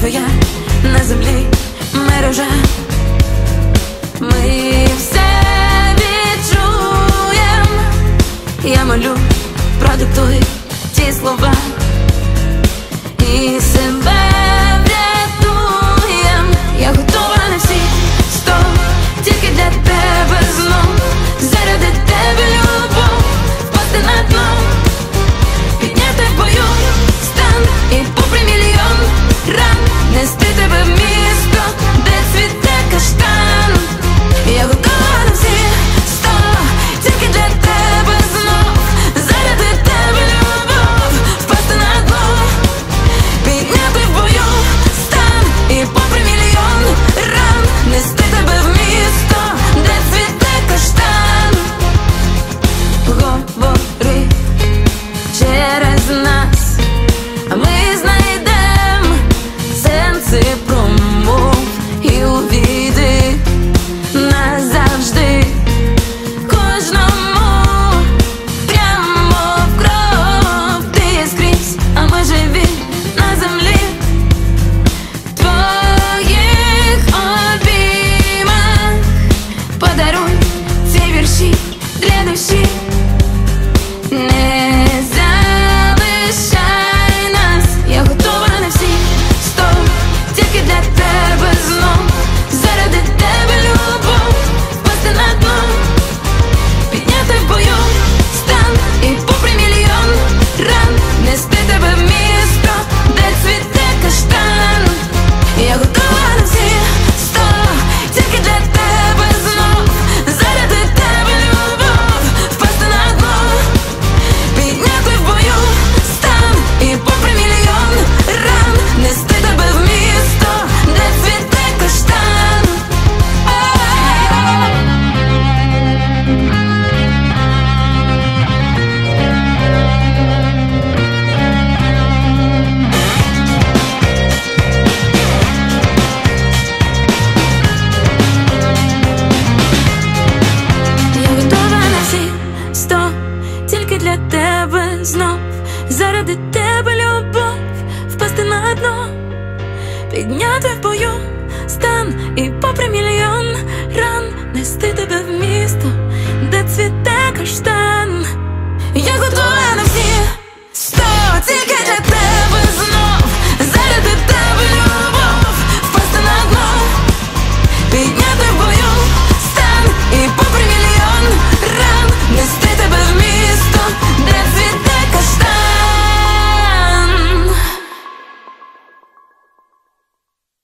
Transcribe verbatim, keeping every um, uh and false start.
твоя на землі мережа. Ми все відчуєм. Я молю, продиктуй ті слова і себе врятуєм. Я готова на всі сто, тільки для тебе знов. Заради тебе любов, впасти на дно, підняти в бою стан і попри мільйон ран нести тебе в місто, де цвіте каштан. Я готова на всі сто, тільки для тебе знов. Заради тебе любов, впасти на дно, підняти в бою стан і попри мільйон ран нести тебе в місто, де цвіте каштан. Говори через нас, а ми знайдем сенси промов і увійди назавжди кожному прямо в кров. Ти є скрізь, а ми живі на землі в твоїх обіймах. Подаруй ці вірші для душі, не залишай нас. Я готова на всі сто, тільки для тебе знов. Заради тебе любов, впасти на дно, підняти в бою стан і попри мільйон ран нести тебе в місто, де цвіте каштан. Я готова на всі сто, тільки для тебе знов. Заради тебе любов, впасти на дно, підняти в бою стан і попри мільйон ран нести тебе в місто, де цвіте каштан. Я готова на всі сто, тільки для тебе знов. Заради тебе любов, впасти на дно, підняти в бою стан і попри мільйон ран нести тебе в місто, де цвіте каштан. Я готова на